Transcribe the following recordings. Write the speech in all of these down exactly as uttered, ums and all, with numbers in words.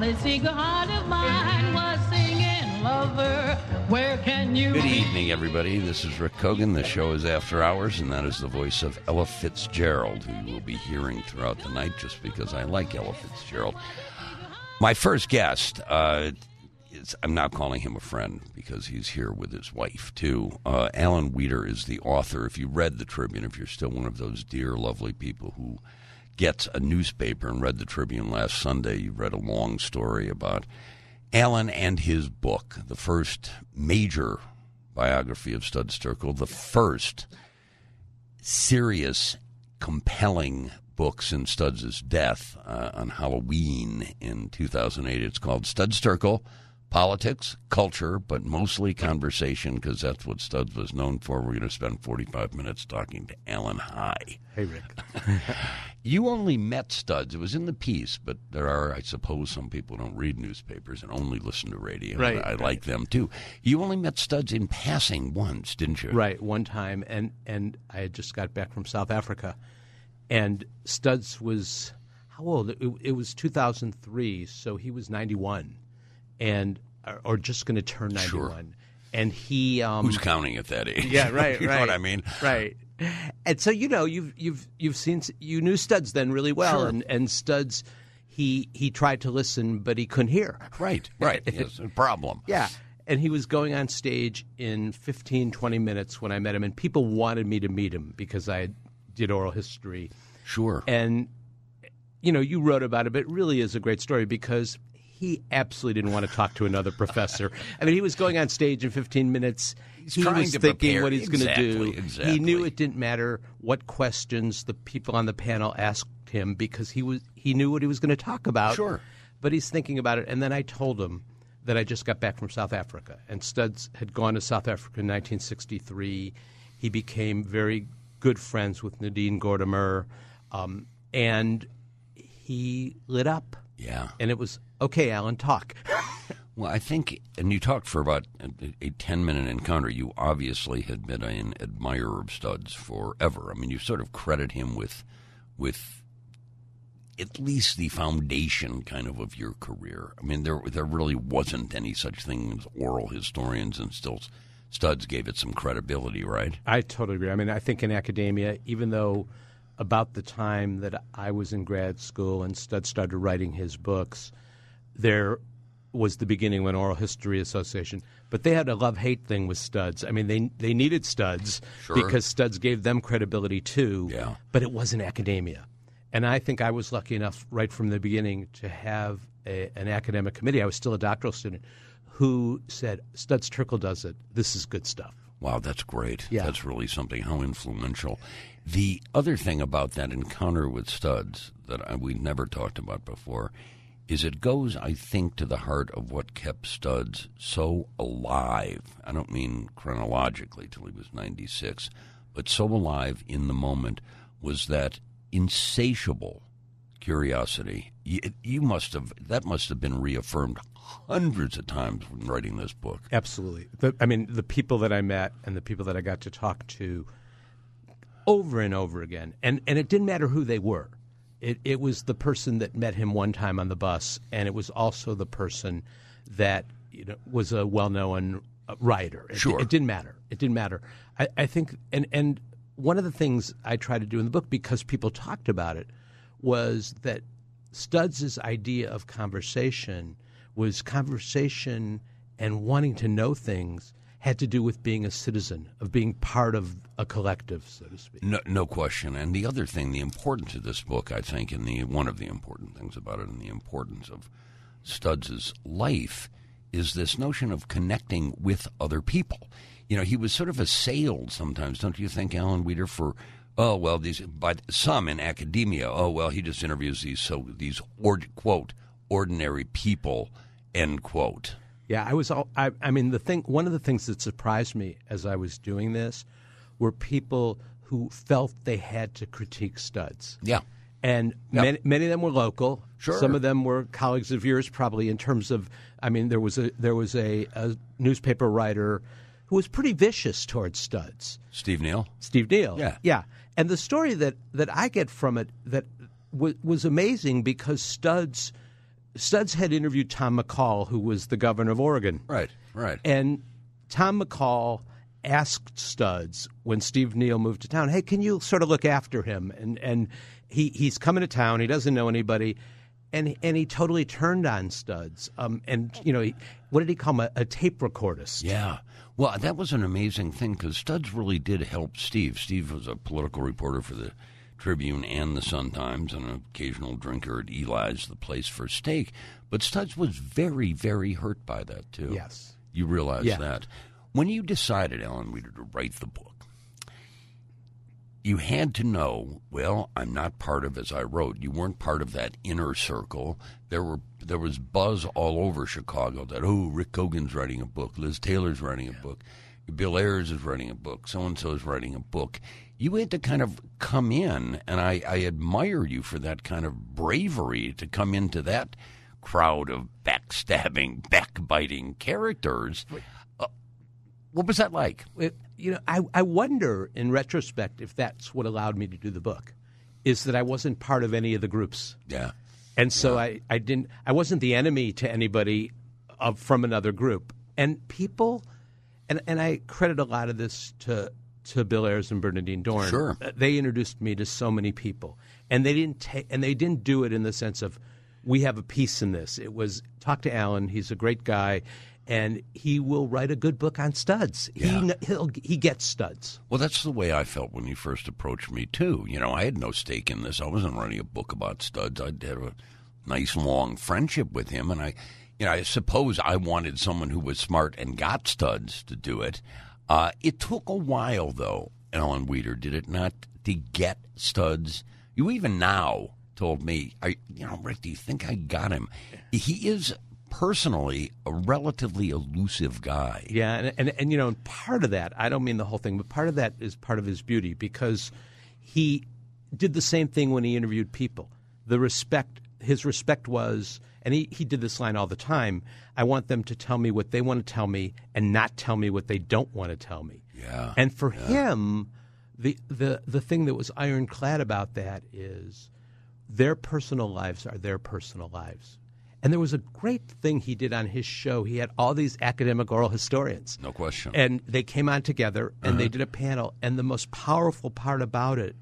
this eager heart of mine was singing, lover, where can you Good be? evening, everybody. This is Rick Kogan. The show is After Hours, and that is the voice of Ella Fitzgerald, who you will be hearing throughout the night just because I like Ella Fitzgerald. My first guest, uh, is, I'm now calling him a friend because he's here with his wife, too. Uh, Alan Wieder is the author. If you read the Tribune, if you're still one of those dear, lovely people who gets a newspaper and read the Tribune last Sunday, you read a long story about Alan and his book, the first major biography of Studs Terkel, the first serious, compelling book since Studs' death uh, on Halloween in two thousand eight. It's called Studs Terkel, Politics, Culture, but mostly Conversation, because that's what Studs was known for. We're going to spend forty-five minutes talking to Alan High. Hey, Rick. You only met Studs. It was in the piece, but there are, I suppose, some people don't read newspapers and only listen to radio. Right. I right. like them, too. You only met Studs in passing once, didn't you? Right, one time, and, and I had just got back from South Africa, and Studs was, how old? It, it was two thousand three, so he was ninety-one, and or, or just going to turn ninety-one. Sure. And he... Um, Who's counting at that age? Yeah, right, you right. know what I mean? Right. And so, you know, you've you've you've seen you knew Studs then really well, Sure. and and Studs, he he tried to listen, but he couldn't hear. Right, right. It's a problem. Yeah, and he was going on stage in fifteen, twenty minutes when I met him, and people wanted me to meet him because I did oral history. Sure. And you know, you wrote about it, but it really is a great story because he absolutely didn't want to talk to another professor. I mean, he was going on stage in fifteen minutes. He's he trying was to thinking prepare. what he's Exactly, going to do. exactly. He knew it didn't matter what questions the people on the panel asked him because he was he knew what he was going to talk about. Sure. But he's thinking about it. And then I told him that I just got back from South Africa. And Studs had gone to South Africa in nineteen sixty-three. He became very good friends with Nadine Gordimer. Um, and he lit up. Yeah. And it was, okay, Alan, talk. Well, I think, and you talked for about a, a ten-minute encounter. You obviously had been an admirer of Studs forever. I mean, you sort of credit him with, with at least the foundation kind of of your career. I mean, there there really wasn't any such thing as oral historians, and still Studs gave it some credibility, right? I totally agree. I mean, I think in academia, even though about the time that I was in grad school and Studs started writing his books, there was the beginning of an oral history association. But they had a love-hate thing with Studs. I mean, they they needed Studs Sure. because Studs gave them credibility too, Yeah. but it wasn't academia. And I think I was lucky enough right from the beginning to have a, an academic committee. I was still a doctoral student who said, Studs Terkel does it. This is good stuff. Wow, that's great. Yeah. That's really something. How influential. The other thing about that encounter with Studs that I, we never talked about before is it goes, I think, to the heart of what kept Studs so alive. I don't mean chronologically till he was ninety-six, but so alive in the moment was that insatiable curiosity. You, you must have, that must have been reaffirmed hundreds of times when writing this book. Absolutely. The, I mean, the people that I met and the people that I got to talk to over and over again, and, and it didn't matter who they were. It, it was the person that met him one time on the bus, and it was also the person that you know was a well-known writer. It, Sure. It didn't matter. It didn't matter. I, I think, and, and one of the things I tried to do in the book, because people talked about it, was that Studs' idea of conversation was conversation and wanting to know things had to do with being a citizen, of being part of a collective, so to speak. No, no question. And the other thing, the importance of this book, I think, and the one of the important things about it, and the importance of Studs' life, is this notion of connecting with other people. You know, he was sort of assailed sometimes, don't you think, Alan Wieder, for oh well, these by some in academia. Oh well, he just interviews these so these ord, quote ordinary people, end quote. Yeah, I was. All, I, I mean, the thing. One of the things that surprised me as I was doing this were people who felt they had to critique Studs. Yeah, and Yep. many, many of them were local. Sure. Some of them were colleagues of yours, probably in terms of. I mean, there was a there was a, a newspaper writer who was pretty vicious towards Studs. Steve Neal. Steve Neal. Yeah. Yeah. And the story that, that I get from it that w- was amazing because Studs Studs had interviewed Tom McCall, who was the governor of Oregon. Right, right. And Tom McCall asked Studs when Steve Neal moved to town, hey, can you sort of look after him? And and he, he's coming to town. He doesn't know anybody. And and he totally turned on Studs. Um, and, you know, he, what did he call him? A, a tape recordist. Yeah. Well, that was an amazing thing because Studs really did help Steve. Steve was a political reporter for the Tribune and the Sun-Times, and an occasional drinker at Eli's, the place for steak. But Studs was very, very hurt by that, too. Yes. You realize Yeah. that. When you decided, Alan Weeder, to write the book, you had to know, well, I'm not part of, as I wrote, you weren't part of that inner circle. There were there was buzz all over Chicago that, oh, Rick Kogan's writing a book, Liz Taylor's writing a book, Bill Ayers is writing a book, so-and-so is writing a book. You had to kind of come in, and I, I admire you for that kind of bravery to come into that crowd of backstabbing, backbiting characters. Uh, what was that like? It, you know, I, I wonder in retrospect if that's what allowed me to do the book, is that I wasn't part of any of the groups. Yeah. And so yeah. I, I didn't I wasn't the enemy to anybody of, from another group. And people and and I credit a lot of this to to Bill Ayers and Bernadine Dorn. Sure. They introduced me to so many people. And they didn't ta- and they didn't do it in the sense of we have a piece in this. It was talk to Alan, he's a great guy, and he will write a good book on Studs. Yeah. He he'll, he gets Studs. Well, that's the way I felt when you first approached me, too. You know, I had no stake in this. I wasn't writing a book about Studs. I had a nice, long friendship with him, and I, you know, I suppose I wanted someone who was smart and got Studs to do it. Uh, it took a while, though, Alan Weeder, did it not, to get Studs? You even now told me, I, you know, Rick, do you think I got him? He is personally a relatively elusive guy. Yeah, and, and and you know, part of that, I don't mean the whole thing, but part of that is part of his beauty because he did the same thing when he interviewed people. The respect, his respect was, and he, he did this line all the time, I want them to tell me what they want to tell me and not tell me what they don't want to tell me. Yeah. And for yeah. him, the, the the thing that was ironclad about that is their personal lives are their personal lives. And there was a great thing he did on his show. He had all these academic oral historians. No question. And they came on together, and uh-huh. they did a panel. And the most powerful part about it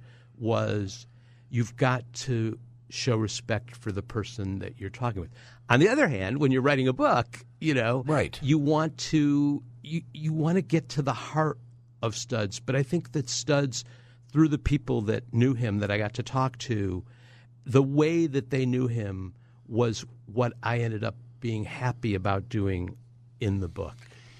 was you've got to show respect for the person that you're talking with. On the other hand, when you're writing a book, you know, right. you want to you, you want to get to the heart of Studs. But I think that Studs, through the people that knew him that I got to talk to, the way that they knew him was what I ended up being happy about doing in the book.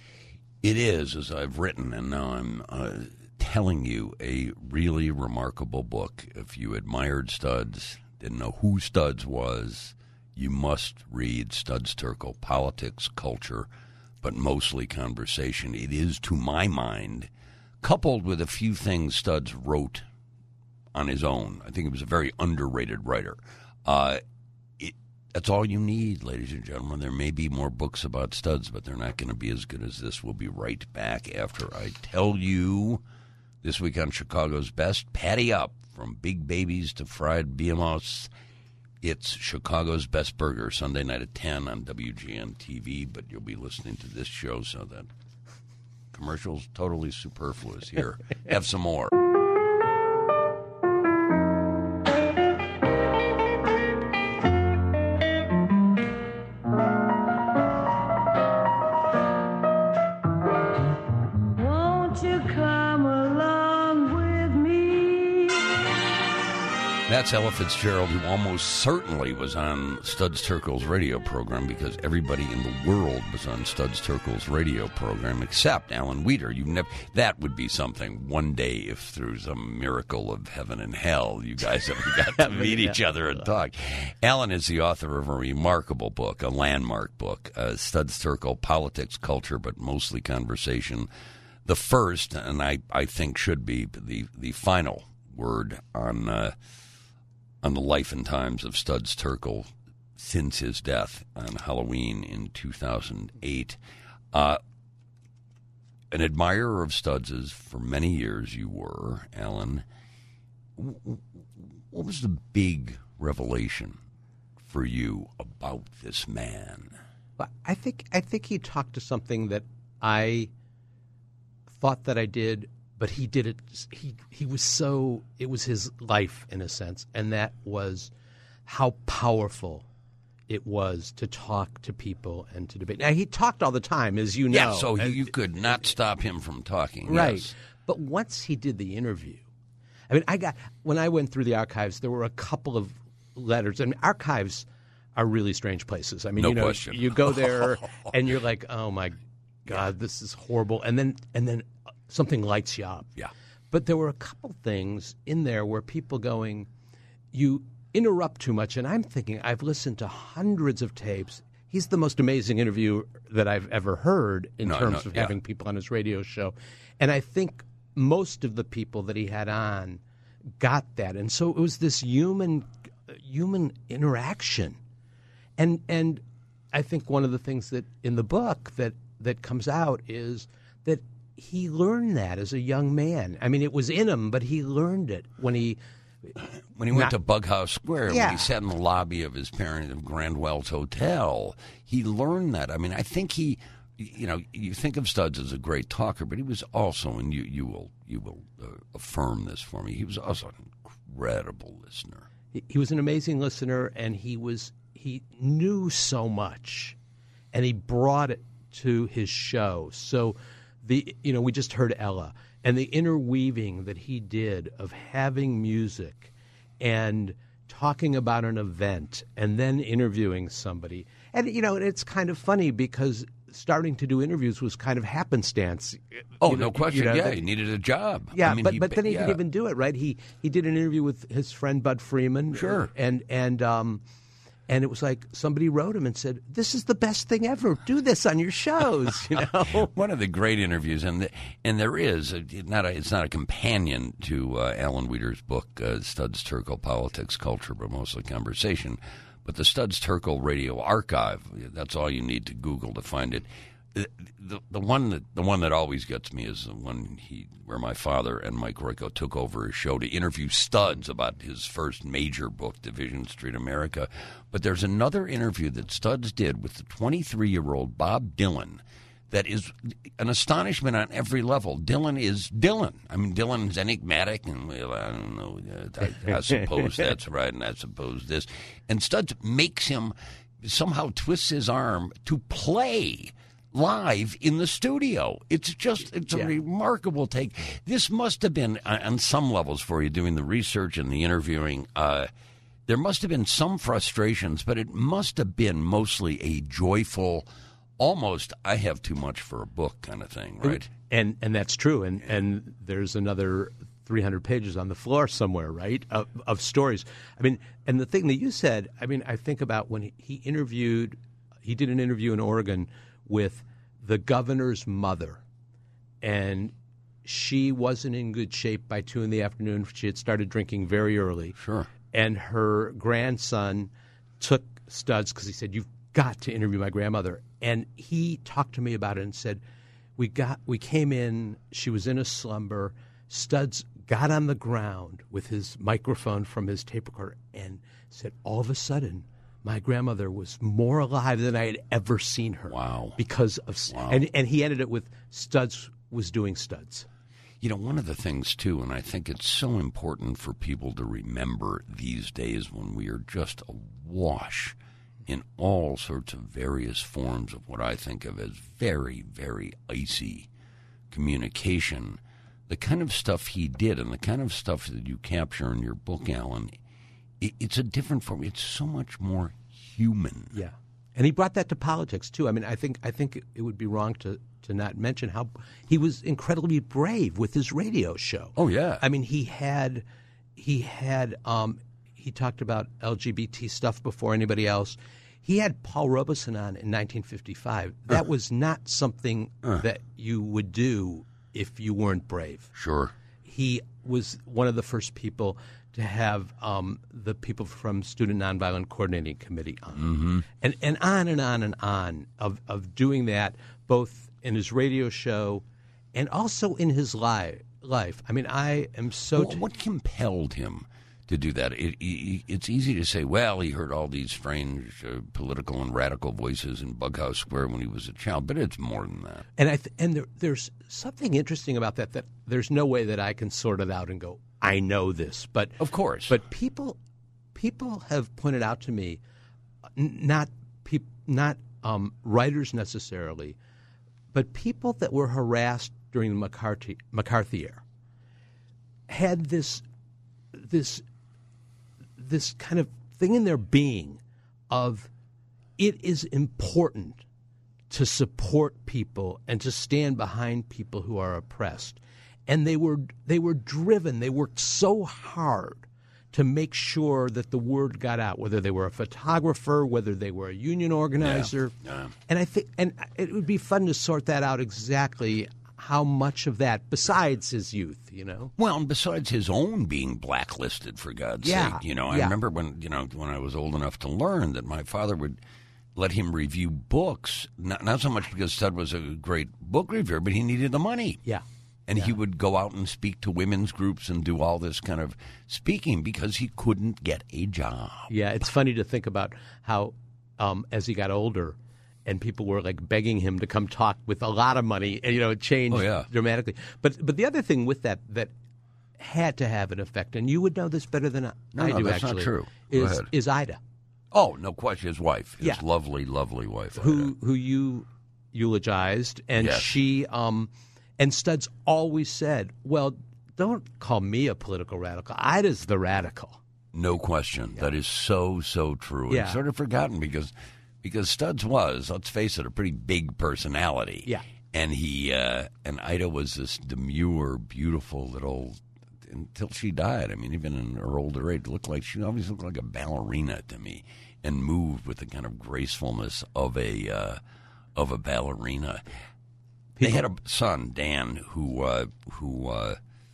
It is, as I've written, and now I'm uh, telling you, a really remarkable book. If you admired Studs, didn't know who Studs was, you must read Studs Terkel, Politics, Culture, but mostly Conversation. It is, to my mind, coupled with a few things Studs wrote on his own. I think he was a very underrated writer. Uh, it, that's all you need, ladies and gentlemen. There may be more books about Studs, but they're not going to be as good as this. We'll be right back after I tell you this week on Chicago's Best. Patty up from big babies to fried B M Os. It's Chicago's Best Burger, Sunday night at ten on W G N T V, but you'll be listening to this show, so that commercial's totally superfluous here. Have some more. That's Ella Fitzgerald, who almost certainly was on Studs Terkel's radio program because everybody in the world was on Studs Terkel's radio program except Alan Weeder. You never, that would be something one day if through some miracle of heaven and hell you guys ever got to meet each other and talk. Alan is the author of a remarkable book, a landmark book, uh, Studs Terkel, Politics, Culture, but mostly Conversation. The first, and I, I think should be the, the final word on... Uh, on the life and times of Studs Terkel since his death on Halloween in two thousand eight. Uh, an admirer of Studs's for many years you were, Alan. What was the big revelation for you about this man? But I think I think he talked to something that I thought that I did, but he did it. He he was so it was his life in a sense, and that was how powerful it was to talk to people and to debate. Now he talked all the time, as you know. Yeah, so you, you could not stop him from talking. Right. Yes. But once he did the interview, I mean, I got when I went through the archives, there were a couple of letters. I mean, archives are really strange places. I mean, No you know, question. you go there and you're like, oh my God, this is horrible, and then and then something lights you up. Yeah. But there were a couple things in there where people going, you interrupt too much, and I'm thinking, I've listened to hundreds of tapes. He's the most amazing interview that I've ever heard in No, terms no, of yeah. having people on his radio show. And I think most of the people that he had on got that. And so it was this human human interaction. And and I think one of the things that in the book that, that comes out is that he learned that as a young man. I mean, it was in him, but he learned it when he When he went Not- to Bughouse Square, Yeah. when he sat in the lobby of his parent of Grand Wells Hotel, he learned that. I mean, I think he, you know, you think of Studs as a great talker, but he was also, and you you will you will uh, affirm this for me, he was also an incredible listener. He, he was an amazing listener, and he was he knew so much, and he brought it to his show. So the you know we just heard Ella, and the interweaving that he did of having music and talking about an event and then interviewing somebody. And you know it's kind of funny because starting to do interviews was kind of happenstance. Oh, You know, no question. you know, yeah, that- he needed a job. Yeah, I mean, but he, but then he yeah. didn't even do it, right? He he did an interview with his friend Bud Freeman. Sure. And and um and it was like somebody wrote him and said, "This is the best thing ever. Do this on your shows," you know. One of the great interviews, and the, and there is a, not a, it's not a companion to uh, Alan Weeder's book, uh, Studs Terkel, Politics, Culture, but mostly Conversation. But the Studs Terkel Radio Archive, that's all you need to Google to find it. The, the, the one that the one that always gets me is the one he where my father and Mike Royko took over his show to interview Studs about his first major book, Division Street America. But there's another interview that Studs did with the twenty-three-year-old Bob Dylan that is an astonishment on every level. Dylan is Dylan. I mean, Dylan is enigmatic, and well, I don't know. I, I suppose that's right, and I suppose this. And Studs makes him somehow twists his arm to play live in the studio. It's just, it's a Yeah. remarkable take. This must have been, uh, on some levels for you, doing the research and the interviewing, uh, there must have been some frustrations, but it must have been mostly a joyful, almost, I have too much for a book kind of thing, right? And and that's true. And and there's another three hundred pages on the floor somewhere, right, of, of stories. I mean, and the thing that you said, I mean, I think about when he, he interviewed, he did an interview in Oregon with the governor's mother, and she wasn't in good shape by two in the afternoon. She had started drinking very early. Sure. And her grandson took Studs because he said, "You've got to interview my grandmother." And he talked to me about it and said, "We got, we came in. She was in a slumber. Studs got on the ground with his microphone from his tape recorder and said, all of a sudden, my grandmother was more alive than I had ever seen her." Wow. Because of Wow. and and he ended it with Studs was doing Studs. You know, one of the things, too, and I think it's so important for people to remember these days when we are just awash in all sorts of various forms of what I think of as very, very icy communication, the kind of stuff he did and the kind of stuff that you capture in your book, Alan, it, it's a different form. It's so much more human. Yeah, and he brought that to politics too. I mean, I think I think it would be wrong to, to not mention how he was incredibly brave with his radio show. Oh, yeah. I mean, he had he had um, he talked about L G B T stuff before anybody else. He had Paul Robeson on in nineteen fifty-five. That Uh. was not something uh. that you would do if you weren't brave. Sure. He was one of the first people to have um, the people from Student Nonviolent Coordinating Committee on. Mm-hmm. And and on and on and on of, of doing that, both in his radio show and also in his li- life. I mean, I am so... Well, what compelled him to do that. It, it, it's easy to say, well, he heard all these strange uh, political and radical voices in Bughouse Square when he was a child, but it's more than that. And I th- and there, there's something interesting about that, that there's no way that I can sort it out and go, I know this. But of course. But people people have pointed out to me, n- not peop- not um, writers necessarily, but people that were harassed during the McCarthy McCarthy era had this this this kind of thing in their being of it is important to support people and to stand behind people who are oppressed. And they were they were driven, they worked so hard to make sure that the word got out, whether they were a photographer, whether they were a union organizer. Yeah. Yeah. And I think and it would be fun to sort that out exactly how much of that, besides his youth, you know? Well, and besides his own being blacklisted, for God's Yeah, sake, you know, I yeah. remember when, you know, when I was old enough to learn that my father would let him review books, not, not so much because Stud was a great book reviewer, but he needed the money. Yeah. And Yeah. he would go out and speak to women's groups and do all this kind of speaking because he couldn't get a job. Yeah, it's funny to think about how um, as he got older and people were like begging him to come talk with a lot of money, and you know, it changed Oh, yeah. dramatically. But but the other thing with that that had to have an effect, and you would know this better than I, No, I no, do that's not actually, true. Go is ahead. is Ida, Oh, no question. His wife, his Yeah. lovely, lovely wife. who who you eulogized, and Yes. she um and Studs always said, well, don't call me a political radical. Ida's the radical. No question. That is so, so true. Yeah. It's sort of forgotten because because Studs was, let's face it, a pretty big personality. Yeah. And he uh, and Ida was this demure, beautiful little until she died. I mean, even in her older age, looked like she always looked like a ballerina to me, and moved with the kind of gracefulness of a uh, of a ballerina. They had a son, Dan, who uh, who uh,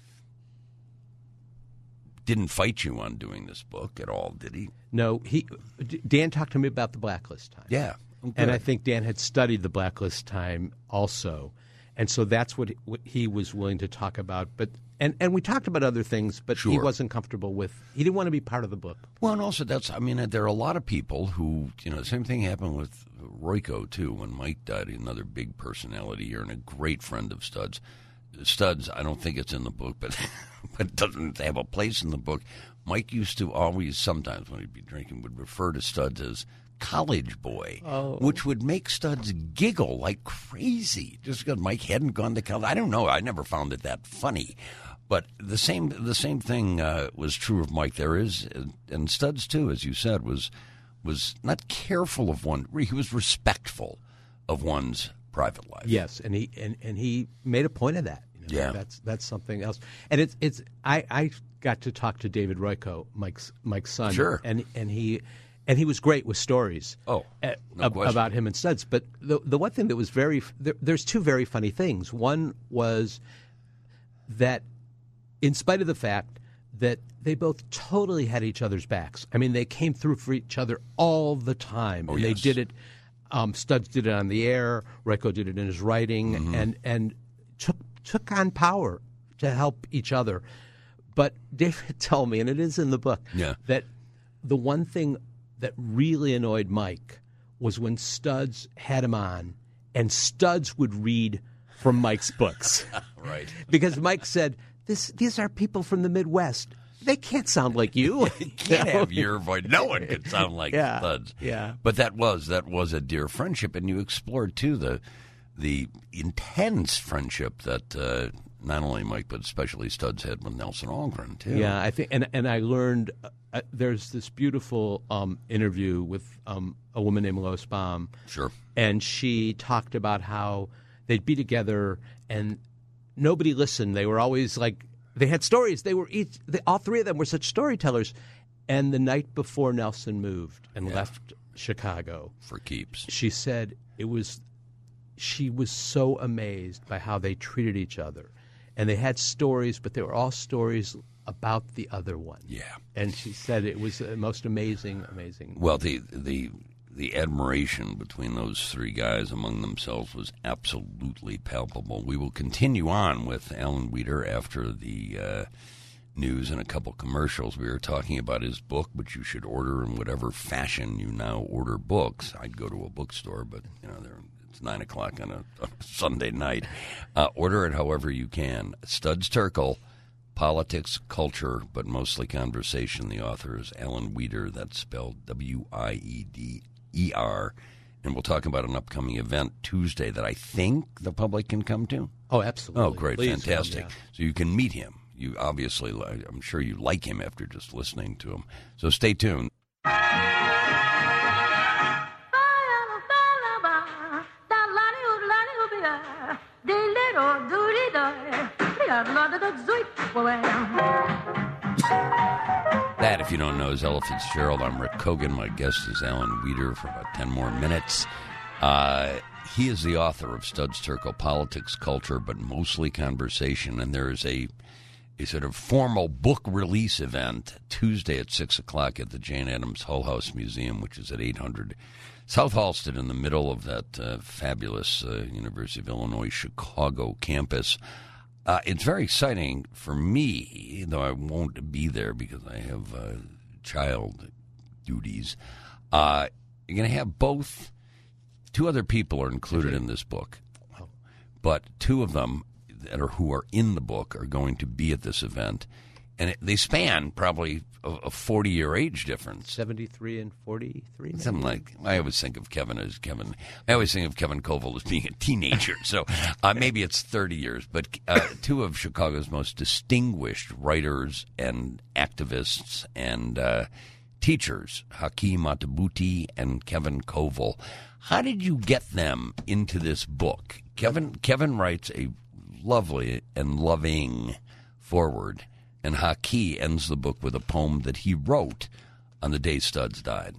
didn't fight you on doing this book at all, did he? No, he Dan talked to me about the Blacklist time. Yeah. And I think Dan had studied the Blacklist time also. And so that's what he, what he was willing to talk about. But and, and we talked about other things, but he Sure. wasn't comfortable with – he didn't want to be part of the book. Well, and also that's, I mean, there are a lot of people who, you know, the same thing happened with Royko, too, when Mike died, another big personality here and a great friend of Studs. Studs, I don't think it's in the book, but, but it doesn't have a place in the book. Mike used to always, sometimes when he'd be drinking, would refer to Studs as college boy, Oh. which would make Studs giggle like crazy just because Mike hadn't gone to college. I don't know. I never found it that funny. But the same the same thing uh, was true of Mike. There is, and Studs too, as you said, was was not careful of one. He was respectful of one's private life. Yes, and he and, and he made a point of that. You know, Yeah. that's that's something else. And it's it's I, I got to talk to David Royko, Mike's Mike's son. Sure. And and he and he was great with stories. Oh, uh, no ab- question. about him and Studs. But the the one thing that was very there, there's two very funny things. One was that, in spite of the fact that they both totally had each other's backs. I mean, they came through for each other all the time, Oh, and yes. they did it. Um, Studs did it on the air. Royko did it in his writing, Mm-hmm. and and took took on power to help each other. But David told me, and it is in the book, Yeah. that the one thing that really annoyed Mike was when Studs had him on, and Studs would read from Mike's books. Right. Because Mike said, "This, these are people from the Midwest. They can't sound like you." You can't have your voice. No one could sound like Yeah, Studs. yeah. But that was that was a dear friendship, and you explored too the the intense friendship that uh, not only Mike but especially Studs had with Nelson Algren too. Yeah, I think, and and I learned uh, there's this beautiful um, interview with um, a woman named Lois Baum, Sure. and she talked about how they'd be together and nobody listened. They were always like they had stories. They were each they, all three of them were such storytellers. And the night before Nelson moved and left Chicago, For keeps. she said it was she was so amazed by how they treated each other. And they had stories, but they were all stories about the other one. Yeah. And she said it was the most amazing, amazing. Well, the the the admiration between those three guys among themselves was absolutely palpable. We will continue on with Alan Weeder after the uh, news and a couple commercials, we were talking about his book, which you should order in whatever fashion you now order books. I'd go to a bookstore, but you know they're, it's nine o'clock on a, on a Sunday night. Uh, order it however you can. Studs Terkel, Politics, Culture, but Mostly Conversation. The author is Alan Wieder. That's spelled W I E D E R. And we'll talk about an upcoming event Tuesday that I think the public can come to. Oh, absolutely. Oh, great. Please Fantastic. come, yeah. So you can meet him. You obviously, I'm sure you like him after just listening to him. So stay tuned. That, if you don't know, is Ella Fitzgerald. I'm Rick Kogan. My guest is Alan Wieder for about ten more minutes. Uh, he is the author of Studs Terkel, Politics, Culture, but Mostly Conversation. And there is a, a sort of formal book release event Tuesday at six o'clock at the Jane Addams Hull House Museum, which is at eight hundred South Halsted, in the middle of that uh, fabulous uh, University of Illinois Chicago campus. Uh, it's very exciting for me, though I won't be there because I have uh, child duties. Uh, you're going to have both. Two other people are included in this book, but two of them that are who are in the book are going to be at this event, and it, they span probably a, a forty-year age difference. seventy-three and forty-three? Maybe? Something like, I always think of Kevin as Kevin. I always think of Kevin Koval as being a teenager, so uh, maybe it's thirty years. But uh, two of Chicago's most distinguished writers and activists and uh, teachers, Hakeem Matabuti and Kevin Koval. How did you get them into this book? Kevin Kevin writes a lovely and loving foreword, and Haki ends the book with a poem that he wrote on the day Studs died.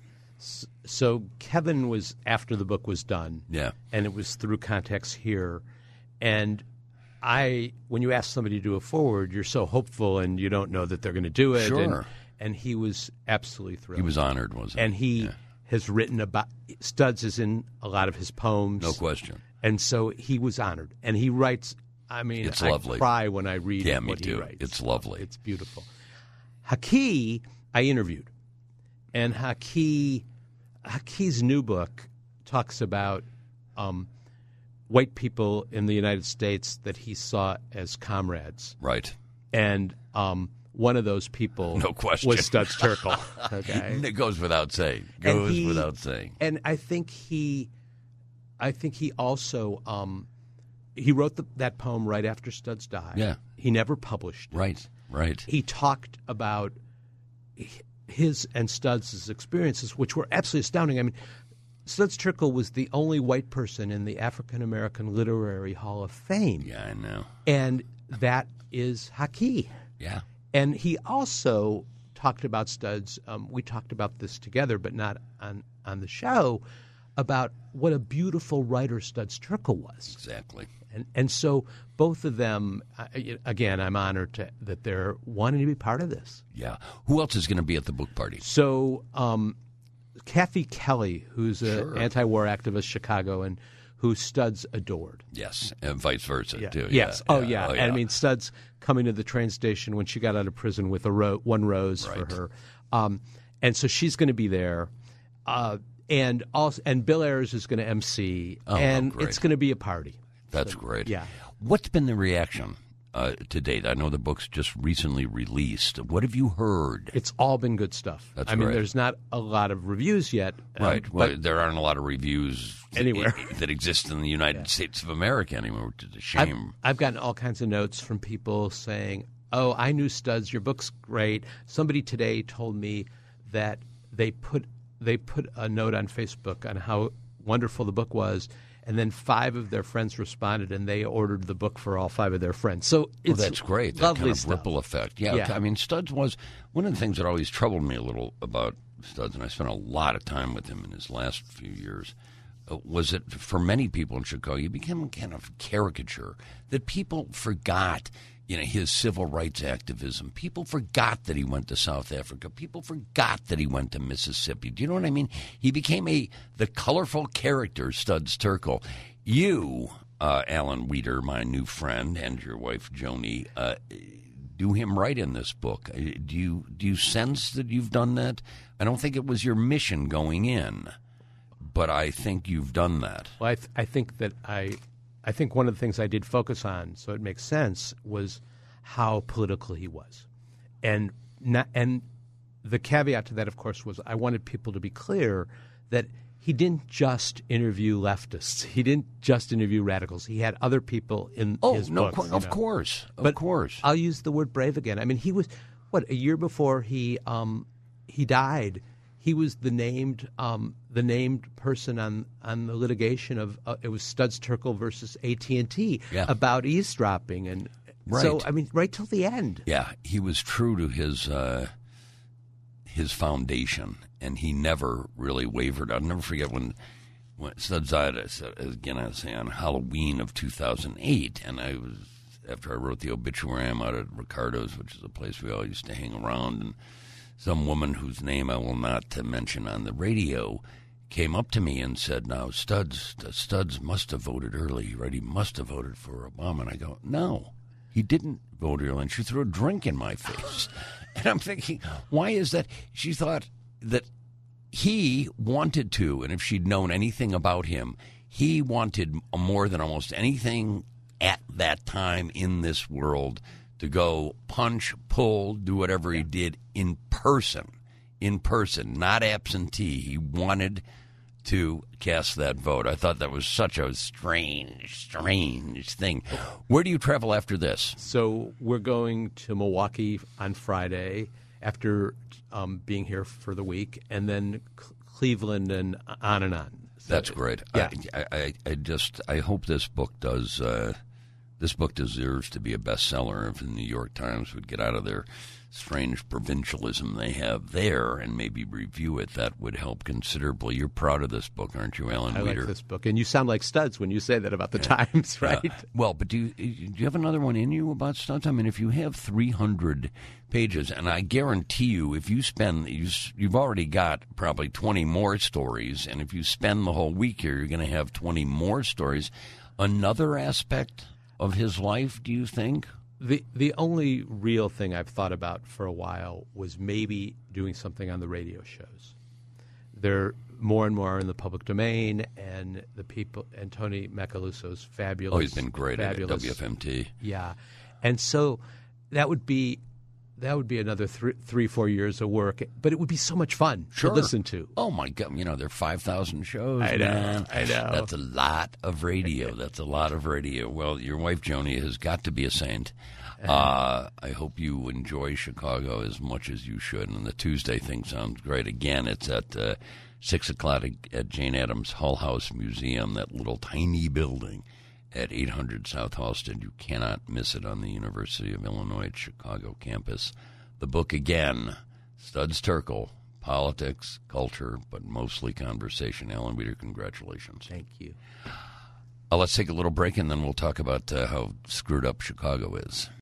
So Kevin was, after the book was done, yeah, and it was through Context Here, and I, when you ask somebody to do a foreword, you're so hopeful and you don't know that they're going to do it. Sure. And, and he was absolutely thrilled. He was honored, wasn't he? And he yeah. has written about, Studs is in a lot of his poems. No question. And so he was honored. And he writes, I mean, it's I lovely. cry when I read yeah, what me too. he writes. It's lovely. It's beautiful. Haki, I interviewed. And Haki, Haki's new book talks about um, white people in the United States that he saw as comrades. Right. And um, one of those people no question. was Studs Terkel. Okay. It goes without saying. Goes he, without saying. And I think he, I think he also, um, he wrote the, that poem right after Studs died. Yeah. He never published it. Right, right. He talked about his and Studs' experiences, which were absolutely astounding. I mean, Studs Terkel was the only white person in the African American Literary Hall of Fame. Yeah, I know. And that is Haki. Yeah. And he also talked about Studs. Um, we talked about this together, but not on, on the show, about what a beautiful writer Studs Terkel was. Exactly. And and so both of them, uh, again, I'm honored to, that they're wanting to be part of this. Yeah. Who else is going to be at the book party? So um, Kathy Kelly, who's an Sure. anti-war activist, Chicago, and who Studs adored. Yes, and vice versa, Yeah. too. Yes. Yeah. Oh, yeah. Oh, And I mean, Studs coming to the train station when she got out of prison with a ro- one rose Right. for her. Um, and so she's going to be there. Uh, and also, and Bill Ayers is going to M C. Oh, and great. it's going to be a party. That's So, great. Yeah. What's been the reaction uh, to date? I know the book's just recently released. What have you heard? It's all been good stuff. That's I mean, great. there's not a lot of reviews yet. um, Right. Well, but there aren't a lot of reviews Anywhere. that exist in the United Yeah. States of America anymore, which is a I've, shame. I've gotten all kinds of notes from people saying, oh, I knew Studs, your book's great. Somebody today told me that they put they put a note on Facebook on how wonderful the book was, and then five of their friends responded, and they ordered the book for all five of their friends. So Well, it's that's great. That lovely kind of stuff. ripple effect. Yeah, Yeah. I mean, Studs was one of the things that always troubled me a little about Studs, and I spent a lot of time with him in his last few years, uh, was that for many people in Chicago, he became a kind of caricature that people forgot. You know, his civil rights activism. People forgot that he went to South Africa. People forgot that he went to Mississippi. Do you know what I mean? He became a the colorful character, Studs Terkel. You, uh, Alan Wieder, my new friend, and your wife, Joni, uh, do him right in this book. Uh, Do you do you sense that you've done that? I don't think it was your mission going in, but I think you've done that. Well, I, th- I think that I, I think one of the things I did focus on, so it makes sense, was how political he was, and not, and the caveat to that, of course, was I wanted people to be clear that he didn't just interview leftists. He didn't just interview radicals. He had other people in Oh, his no, books. of you know. course, of But course. I'll use the word brave again. I mean, he was, what, a year before he um, he died, he was the named um, the named person on, on the litigation of, uh, it was Studs Terkel versus A T and T Yeah. about eavesdropping. And Right. so, I mean, right till the end. Yeah, he was true to his uh, his foundation, and he never really wavered. I'll never forget when when Studs died. I said, again, I say on Halloween of two thousand eight, and I was after I wrote the obituary. I'm out at Ricardo's, which is a place we all used to hang around, and some woman whose name I will not mention on the radio came up to me and said, "Now Studs, Studs must have voted early, right? He must have voted for Obama." And I go, "No. He didn't vote early," and she threw a drink in my face. And I'm thinking, why is that? She thought that he wanted to, and if she'd known anything about him, he wanted more than almost anything at that time in this world to go punch, pull, do whatever he did in person, in person, not absentee. He wanted to cast that vote. I thought that was such a strange, strange thing. Where do you travel after this? So we're going to Milwaukee on Friday after um, being here for the week, and then C- Cleveland and on and on. So, That's great. Yeah. I, I, I just I hope this book does. Uh, this book deserves to be a bestseller. If the New York Times would get out of their strange provincialism they have there and maybe review it, that would help considerably. You're proud of this book, aren't you, Alan I Weeder? like this book. And you sound like Studs when you say that about the Times, right? Uh, well, but do you, do you have another one in you about Studs? I mean, if you have three hundred pages, and I guarantee you, if you spend, you, you've already got probably twenty more stories, and if you spend the whole week here, you're going to have twenty more stories. Another aspect of his life, do you think? The the only real thing I've thought about for a while was maybe doing something on the radio shows. They're more and more in the public domain, and the people and Tony Macaluso's fabulous. Oh, he's been great fabulous, at W F M T. Yeah, and so that would be that would be another three, three four years of work, but it would be so much fun Sure. to listen to. Oh, my God. You know, there are five thousand shows, I know, man. I know. That's a lot of radio. That's a lot of radio. Well, your wife, Joni, has got to be a saint. Uh, I hope you enjoy Chicago as much as you should. And the Tuesday thing sounds great. Again, it's at uh, six o'clock at Jane Addams Hull House Museum, that little tiny building at eight hundred South Halsted. You cannot miss it on the University of Illinois at Chicago campus. The book again, Studs Terkel, Politics, Culture, but mostly Conversation. Alan Weeder, congratulations. Thank you. Uh, let's take a little break, and then we'll talk about uh, how screwed up Chicago is.